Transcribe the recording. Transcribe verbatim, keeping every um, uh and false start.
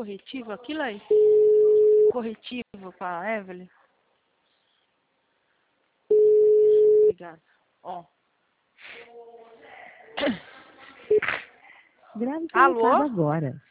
corretivo aquilo aí? Corretivo pra Evelyn? Obrigada. Ó. Grave seu Alô? recado agora.